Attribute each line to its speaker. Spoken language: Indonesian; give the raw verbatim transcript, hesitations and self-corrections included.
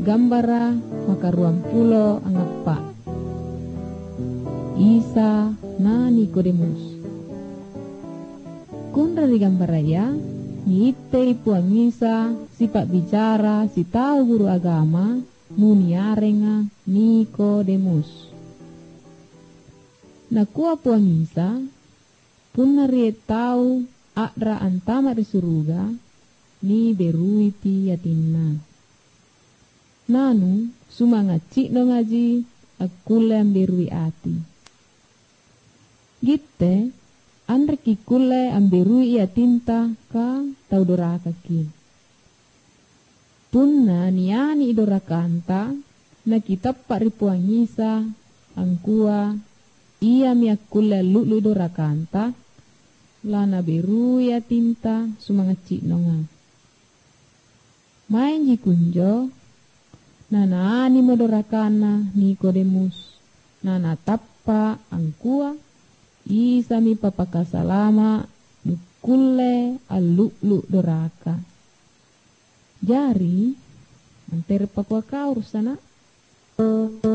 Speaker 1: gambara makaruang pulo angapa Isa na Nikodemus. Kundra di gambara ya, ni ite puang Isa si pak bicara si tahu guru agama nuni arenga Nikodemus. Na kuah puang Isa punna rie tahu adra antama di suruga ni beruiti yatinna. Nanu sumanga cik no ngaji akule amberui ati. Gitte andre kikule amberui yatinta ka tau doraka ki. Punna niani idorakanta na kitappa ripuang Isa angkua ia miakule lulu idorakanta lana berui yatinta sumanga cik no nga. Main jikunjo nana ani modorakana Nikodemus nana tappa angkua Isa mi papakasalama nukule alulu doraka. Jari mantere papua kaur sana.